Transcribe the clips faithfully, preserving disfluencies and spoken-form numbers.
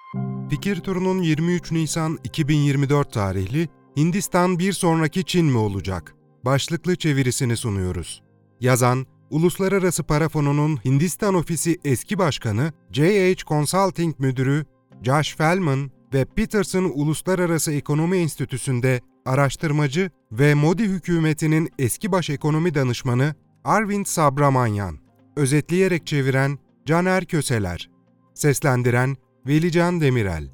Fikir Turu'nun yirmi üç Nisan iki bin yirmi dört tarihli "Hindistan bir sonraki Çin mi olacak?" başlıklı çevirisini sunuyoruz. Yazan, Uluslararası Para Fonu'nun Hindistan Ofisi eski başkanı, J H Consulting Müdürü Josh Feldman ve Peterson Uluslararası Ekonomi Enstitüsü'nde araştırmacı ve Modi hükümetinin eski baş ekonomi danışmanı Arvind Subramanian. Özetleyerek çeviren Caner Köseler. Seslendiren Velican Demirel.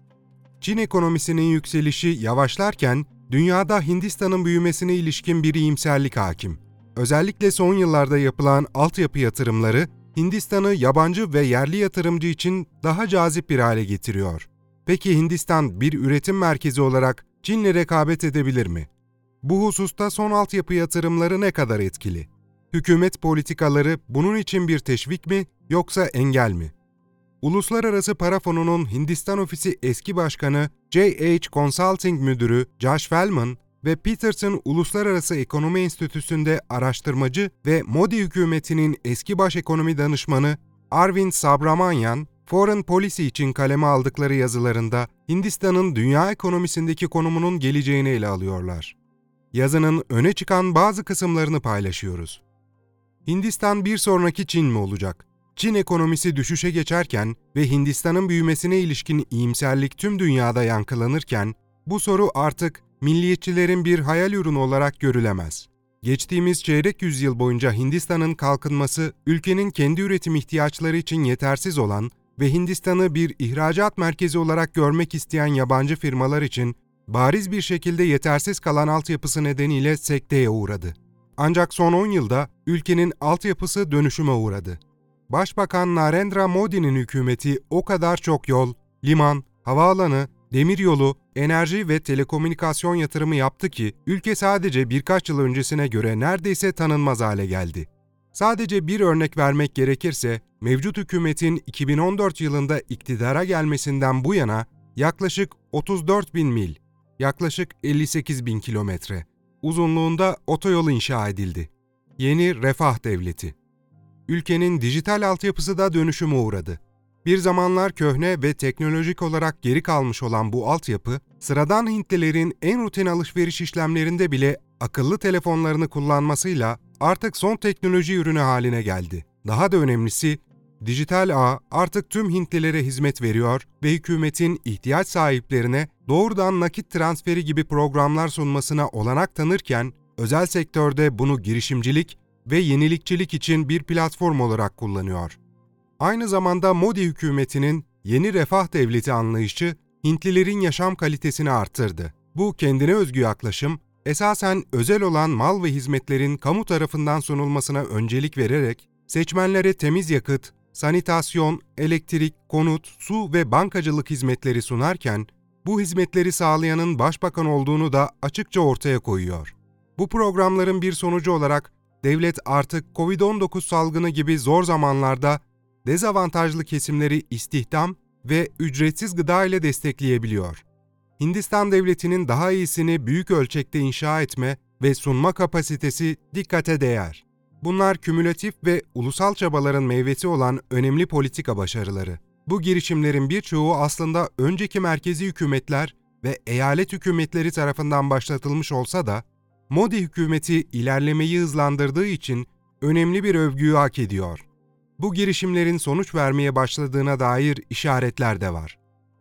Çin ekonomisinin yükselişi yavaşlarken dünyada Hindistan'ın büyümesine ilişkin bir iyimserlik hakim. Özellikle son yıllarda yapılan altyapı yatırımları Hindistan'ı yabancı ve yerli yatırımcı için daha cazip bir hale getiriyor. Peki Hindistan bir üretim merkezi olarak Çin'le rekabet edebilir mi? Bu hususta son altyapı yatırımları ne kadar etkili? Hükümet politikaları bunun için bir teşvik mi yoksa engel mi? Uluslararası Para Fonu'nun Hindistan Ofisi eski başkanı J H Consulting Müdürü Josh Feldman ve Peterson Uluslararası Ekonomi Enstitüsü'nde araştırmacı ve Modi hükümetinin eski baş ekonomi danışmanı Arvind Subramanian, Foreign Policy için kaleme aldıkları yazılarında Hindistan'ın dünya ekonomisindeki konumunun geleceğini ele alıyorlar. Yazının öne çıkan bazı kısımlarını paylaşıyoruz. Hindistan bir sonraki Çin mi olacak? Çin ekonomisi düşüşe geçerken ve Hindistan'ın büyümesine ilişkin iyimserlik tüm dünyada yankılanırken, bu soru artık milliyetçilerin bir hayal ürünü olarak görülemez. Geçtiğimiz çeyrek yüzyıl boyunca Hindistan'ın kalkınması, ülkenin kendi üretim ihtiyaçları için yetersiz olan ve Hindistan'ı bir ihracat merkezi olarak görmek isteyen yabancı firmalar için bariz bir şekilde yetersiz kalan altyapısı nedeniyle sekteye uğradı. Ancak son on yılda ülkenin altyapısı dönüşüme uğradı. Başbakan Narendra Modi'nin hükümeti o kadar çok yol, liman, havaalanı, demiryolu, enerji ve telekomünikasyon yatırımı yaptı ki ülke sadece birkaç yıl öncesine göre neredeyse tanınmaz hale geldi. Sadece bir örnek vermek gerekirse, mevcut hükümetin iki bin on dört yılında iktidara gelmesinden bu yana yaklaşık otuz dört bin mil, yaklaşık elli sekiz bin kilometre uzunluğunda otoyol inşa edildi. Yeni Refah Devleti. Ülkenin dijital altyapısı da dönüşüme uğradı. Bir zamanlar köhne ve teknolojik olarak geri kalmış olan bu altyapı, sıradan Hintlilerin en rutin alışveriş işlemlerinde bile akıllı telefonlarını kullanmasıyla artık son teknoloji ürünü haline geldi. Daha da önemlisi, dijital ağ artık tüm Hintlilere hizmet veriyor ve hükümetin ihtiyaç sahiplerine doğrudan nakit transferi gibi programlar sunmasına olanak tanırken, özel sektörde bunu girişimcilik ve yenilikçilik için bir platform olarak kullanıyor. Aynı zamanda Modi hükümetinin yeni refah devleti anlayışı Hintlilerin yaşam kalitesini arttırdı. Bu kendine özgü yaklaşım, esasen özel olan mal ve hizmetlerin kamu tarafından sunulmasına öncelik vererek seçmenlere temiz yakıt, sanitasyon, elektrik, konut, su ve bankacılık hizmetleri sunarken, bu hizmetleri sağlayanın başbakan olduğunu da açıkça ortaya koyuyor. Bu programların bir sonucu olarak devlet artık kovid on dokuz salgını gibi zor zamanlarda dezavantajlı kesimleri istihdam ve ücretsiz gıda ile destekleyebiliyor. Hindistan devletinin daha iyisini büyük ölçekte inşa etme ve sunma kapasitesi dikkate değer. Bunlar kümülatif ve ulusal çabaların meyvesi olan önemli politika başarıları. Bu girişimlerin birçoğu aslında önceki merkezi hükümetler ve eyalet hükümetleri tarafından başlatılmış olsa da, Modi hükümeti ilerlemeyi hızlandırdığı için önemli bir övgüyü hak ediyor. Bu girişimlerin sonuç vermeye başladığına dair işaretler de var.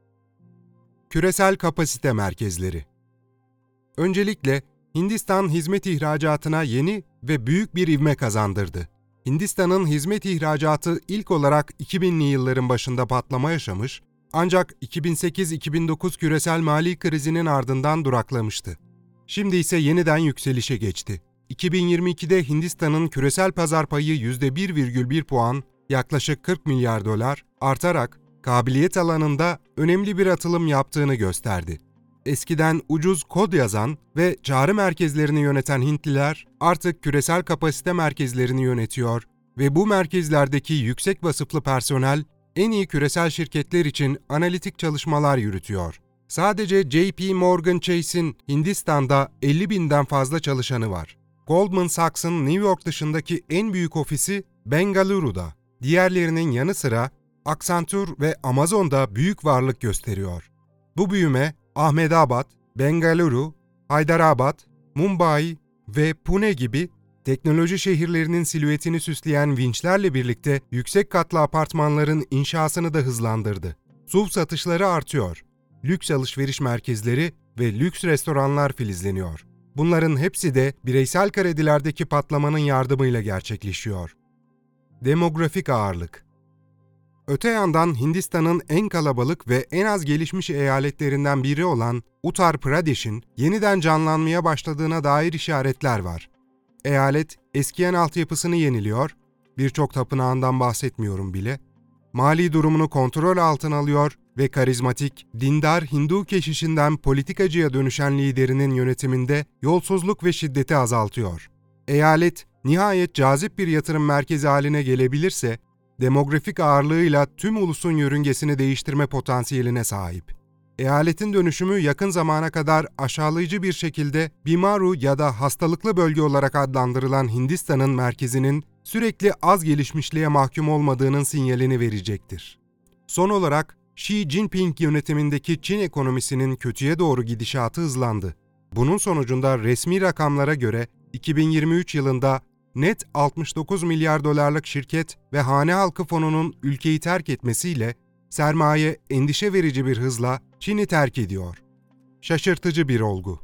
Küresel kapasite merkezleri. Öncelikle Hindistan hizmet ihracatına yeni ve büyük bir ivme kazandırdı. Hindistan'ın hizmet ihracatı ilk olarak iki binli yılların başında patlama yaşamış, ancak iki bin sekiz iki bin dokuz küresel mali krizinin ardından duraklamıştı. Şimdi ise yeniden yükselişe geçti. iki bin yirmi ikide Hindistan'ın küresel pazar payı yüzde bir virgül bir puan, yaklaşık kırk milyar dolar artarak kabiliyet alanında önemli bir atılım yaptığını gösterdi. Eskiden ucuz kod yazan ve çağrı merkezlerini yöneten Hintliler artık küresel kapasite merkezlerini yönetiyor ve bu merkezlerdeki yüksek vasıflı personel en iyi küresel şirketler için analitik çalışmalar yürütüyor. Sadece J P Morgan Chase'in Hindistan'da elli binden fazla çalışanı var. Goldman Sachs'ın New York dışındaki en büyük ofisi Bengaluru'da. Diğerlerinin yanı sıra Accenture ve Amazon da büyük varlık gösteriyor. Bu büyüme Ahmedabad, Bengaluru, Hyderabad, Mumbai ve Pune gibi teknoloji şehirlerinin silüetini süsleyen vinçlerle birlikte yüksek katlı apartmanların inşasını da hızlandırdı. S U V satışları artıyor. Lüks alışveriş merkezleri ve lüks restoranlar filizleniyor. Bunların hepsi de bireysel kredilerdeki patlamanın yardımıyla gerçekleşiyor. Demografik ağırlık. Öte yandan Hindistan'ın en kalabalık ve en az gelişmiş eyaletlerinden biri olan Uttar Pradesh'in yeniden canlanmaya başladığına dair işaretler var. Eyalet eskiyen altyapısını yeniliyor, birçok tapınağından bahsetmiyorum bile, mali durumunu kontrol altına alıyor ve karizmatik, dindar Hindu keşişinden politikacıya dönüşen liderinin yönetiminde yolsuzluk ve şiddeti azaltıyor. Eyalet nihayet cazip bir yatırım merkezi haline gelebilirse, demografik ağırlığıyla tüm ulusun yörüngesini değiştirme potansiyeline sahip. Eyaletin dönüşümü yakın zamana kadar aşağılayıcı bir şekilde Bimaru ya da hastalıklı bölge olarak adlandırılan Hindistan'ın merkezinin sürekli az gelişmişliğe mahkum olmadığının sinyalini verecektir. Son olarak Xi Jinping yönetimindeki Çin ekonomisinin kötüye doğru gidişatı hızlandı. Bunun sonucunda resmi rakamlara göre iki bin yirmi üç yılında net altmış dokuz milyar dolarlık şirket ve hane halkı fonunun ülkeyi terk etmesiyle sermaye endişe verici bir hızla Çin'i terk ediyor. Şaşırtıcı bir olgu.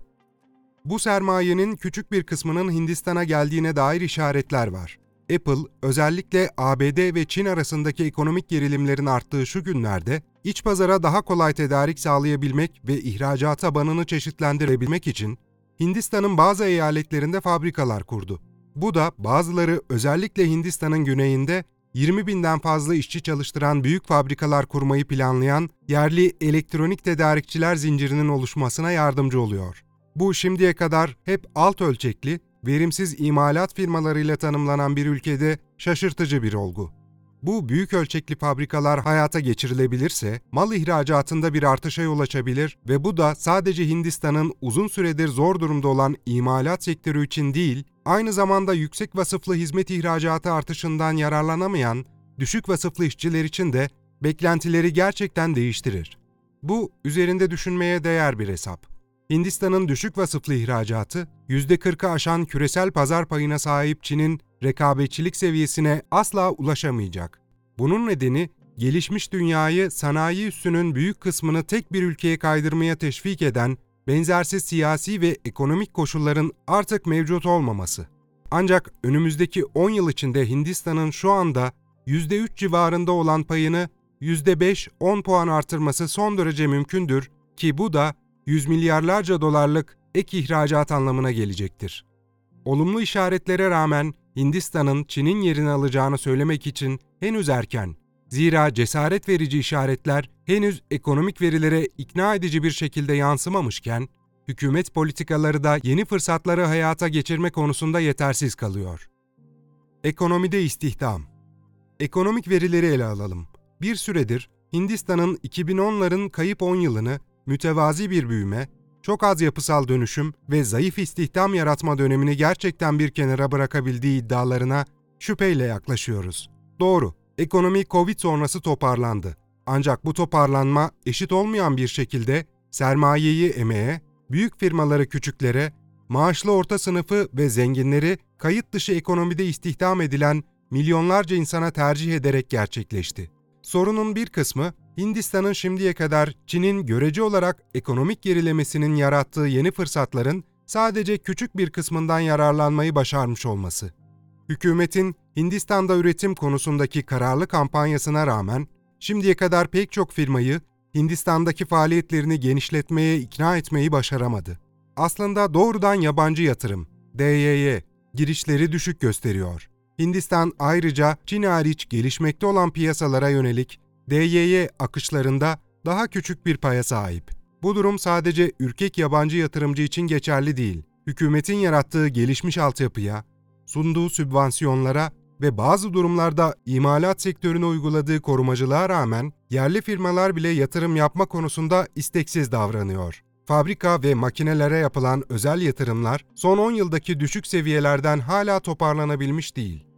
Bu sermayenin küçük bir kısmının Hindistan'a geldiğine dair işaretler var. Apple, özellikle A B D ve Çin arasındaki ekonomik gerilimlerin arttığı şu günlerde, iç pazara daha kolay tedarik sağlayabilmek ve ihracat tabanını çeşitlendirebilmek için Hindistan'ın bazı eyaletlerinde fabrikalar kurdu. Bu da bazıları özellikle Hindistan'ın güneyinde yirmi binden fazla işçi çalıştıran büyük fabrikalar kurmayı planlayan yerli elektronik tedarikçiler zincirinin oluşmasına yardımcı oluyor. Bu şimdiye kadar hep alt ölçekli, verimsiz imalat firmalarıyla tanımlanan bir ülkede şaşırtıcı bir olgu. Bu büyük ölçekli fabrikalar hayata geçirilebilirse mal ihracatında bir artışa yol açabilir ve bu da sadece Hindistan'ın uzun süredir zor durumda olan imalat sektörü için değil, aynı zamanda yüksek vasıflı hizmet ihracatı artışından yararlanamayan düşük vasıflı işçiler için de beklentileri gerçekten değiştirir. Bu üzerinde düşünmeye değer bir hesap. Hindistan'ın düşük vasıflı ihracatı, yüzde kırkı aşan küresel pazar payına sahip Çin'in rekabetçilik seviyesine asla ulaşamayacak. Bunun nedeni, gelişmiş dünyayı sanayi üssünün büyük kısmını tek bir ülkeye kaydırmaya teşvik eden benzersiz siyasi ve ekonomik koşulların artık mevcut olmaması. Ancak önümüzdeki on yıl içinde Hindistan'ın şu anda yüzde üç civarında olan payını yüzde beş on puan artırması son derece mümkündür ki bu da yüz milyarlarca dolarlık ek ihracat anlamına gelecektir. Olumlu işaretlere rağmen Hindistan'ın Çin'in yerini alacağını söylemek için henüz erken. Zira cesaret verici işaretler henüz ekonomik verilere ikna edici bir şekilde yansımamışken, hükümet politikaları da yeni fırsatları hayata geçirme konusunda yetersiz kalıyor. Ekonomide istihdam. Ekonomik verileri ele alalım. Bir süredir Hindistan'ın iki bin onların kayıp on yılını mütevazi bir büyüme, çok az yapısal dönüşüm ve zayıf istihdam yaratma dönemini gerçekten bir kenara bırakabildiği iddialarına şüpheyle yaklaşıyoruz. Doğru, ekonomi Covid sonrası toparlandı. Ancak bu toparlanma eşit olmayan bir şekilde sermayeyi emeğe, büyük firmaları küçüklere, maaşlı orta sınıfı ve zenginleri kayıt dışı ekonomide istihdam edilen milyonlarca insana tercih ederek gerçekleşti. Sorunun bir kısmı, Hindistan'ın şimdiye kadar Çin'in görece olarak ekonomik gerilemesinin yarattığı yeni fırsatların sadece küçük bir kısmından yararlanmayı başarmış olması. Hükümetin Hindistan'da üretim konusundaki kararlı kampanyasına rağmen şimdiye kadar pek çok firmayı Hindistan'daki faaliyetlerini genişletmeye ikna etmeyi başaramadı. Aslında doğrudan yabancı yatırım, D Y Y, girişleri düşük gösteriyor. Hindistan ayrıca Çin hariç gelişmekte olan piyasalara yönelik D Y Y akışlarında daha küçük bir paya sahip. Bu durum sadece ürkek yabancı yatırımcı için geçerli değil. Hükümetin yarattığı gelişmiş altyapıya, sunduğu sübvansiyonlara ve bazı durumlarda imalat sektörüne uyguladığı korumacılığa rağmen yerli firmalar bile yatırım yapma konusunda isteksiz davranıyor. Fabrika ve makinelere yapılan özel yatırımlar son on yıldaki düşük seviyelerden hala toparlanabilmiş değil.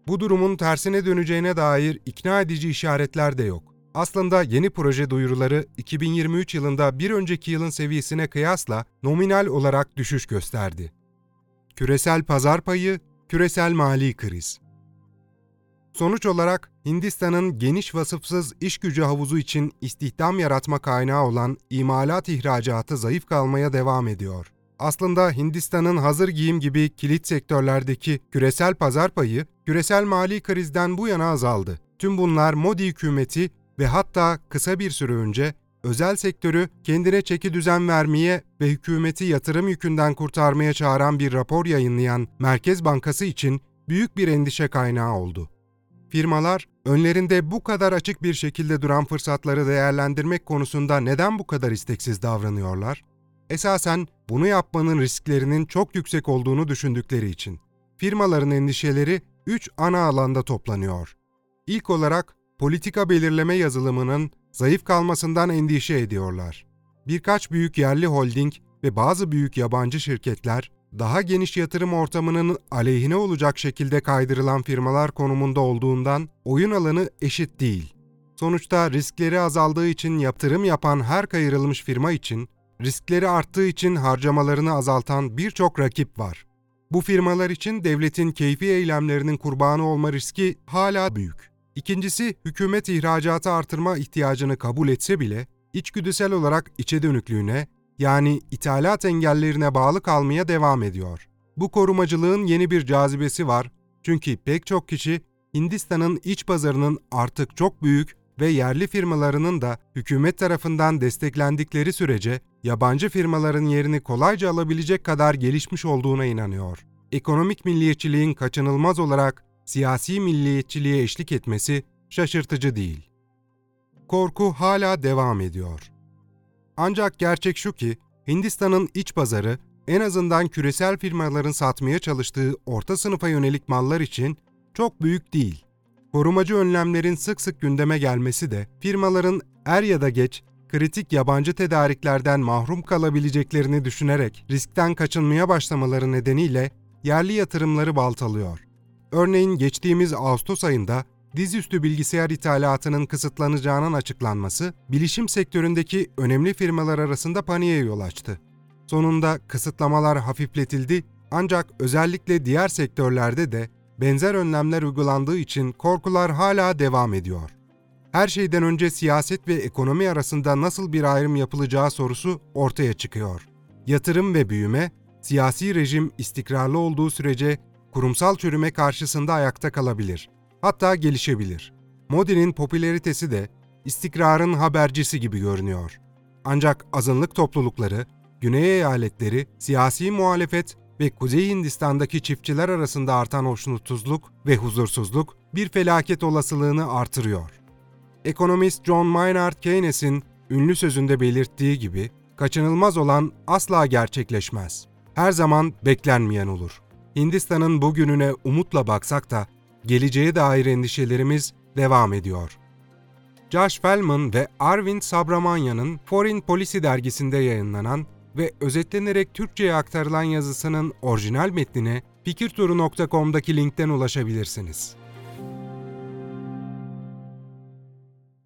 Bu durumun tersine döneceğine dair ikna edici işaretler de yok. Aslında yeni proje duyuruları iki bin yirmi üç yılında bir önceki yılın seviyesine kıyasla nominal olarak düşüş gösterdi. Küresel pazar payı, küresel mali kriz. Sonuç olarak Hindistan'ın geniş vasıfsız iş gücü havuzu için istihdam yaratma kaynağı olan imalat ihracatı zayıf kalmaya devam ediyor. Aslında Hindistan'ın hazır giyim gibi kilit sektörlerdeki küresel pazar payı, küresel mali krizden bu yana azaldı. Tüm bunlar Modi hükümeti ve hatta kısa bir süre önce özel sektörü kendine çeki düzen vermeye ve hükümeti yatırım yükünden kurtarmaya çağıran bir rapor yayınlayan Merkez Bankası için büyük bir endişe kaynağı oldu. Firmalar, önlerinde bu kadar açık bir şekilde duran fırsatları değerlendirmek konusunda neden bu kadar isteksiz davranıyorlar? Esasen bunu yapmanın risklerinin çok yüksek olduğunu düşündükleri için. Firmaların endişeleri üç ana alanda toplanıyor. İlk olarak politika belirleme yazılımının zayıf kalmasından endişe ediyorlar. Birkaç büyük yerli holding ve bazı büyük yabancı şirketler, daha geniş yatırım ortamının aleyhine olacak şekilde kaydırılan firmalar konumunda olduğundan oyun alanı eşit değil. Sonuçta riskleri azaldığı için yatırım yapan her kaydırılmış firma için, riskleri arttığı için harcamalarını azaltan birçok rakip var. Bu firmalar için devletin keyfi eylemlerinin kurbanı olma riski hala büyük. İkincisi, hükümet ihracatı artırma ihtiyacını kabul etse bile, içgüdüsel olarak içe dönüklüğüne, yani ithalat engellerine bağlı kalmaya devam ediyor. Bu korumacılığın yeni bir cazibesi var çünkü pek çok kişi Hindistan'ın iç pazarının artık çok büyük ve yerli firmalarının da hükümet tarafından desteklendikleri sürece yabancı firmaların yerini kolayca alabilecek kadar gelişmiş olduğuna inanıyor. Ekonomik milliyetçiliğin kaçınılmaz olarak siyasi milliyetçiliğe eşlik etmesi şaşırtıcı değil. Korku hala devam ediyor. Ancak gerçek şu ki, Hindistan'ın iç pazarı, en azından küresel firmaların satmaya çalıştığı orta sınıfa yönelik mallar için çok büyük değil. Korumacı önlemlerin sık sık gündeme gelmesi de, firmaların er ya da geç, kritik yabancı tedariklerden mahrum kalabileceklerini düşünerek riskten kaçınmaya başlamaları nedeniyle yerli yatırımları baltalıyor. Örneğin geçtiğimiz Ağustos ayında, dizüstü bilgisayar ithalatının kısıtlanacağının açıklanması, bilişim sektöründeki önemli firmalar arasında paniğe yol açtı. Sonunda kısıtlamalar hafifletildi ancak özellikle diğer sektörlerde de benzer önlemler uygulandığı için korkular hala devam ediyor. Her şeyden önce siyaset ve ekonomi arasında nasıl bir ayrım yapılacağı sorusu ortaya çıkıyor. Yatırım ve büyüme, siyasi rejim istikrarlı olduğu sürece kurumsal çürüme karşısında ayakta kalabilir. Hatta gelişebilir. Modi'nin popülaritesi de istikrarın habercisi gibi görünüyor. Ancak azınlık toplulukları, Güney eyaletleri, siyasi muhalefet ve Kuzey Hindistan'daki çiftçiler arasında artan hoşnutsuzluk ve huzursuzluk bir felaket olasılığını artırıyor. Ekonomist John Maynard Keynes'in ünlü sözünde belirttiği gibi, kaçınılmaz olan asla gerçekleşmez. Her zaman beklenmeyen olur. Hindistan'ın bugününe umutla baksak da, geleceğe dair endişelerimiz devam ediyor. Josh Feldman ve Arvind Subramanian'ın Foreign Policy dergisinde yayınlanan ve özetlenerek Türkçe'ye aktarılan yazısının orijinal metnine fikirturu nokta com'daki linkten ulaşabilirsiniz.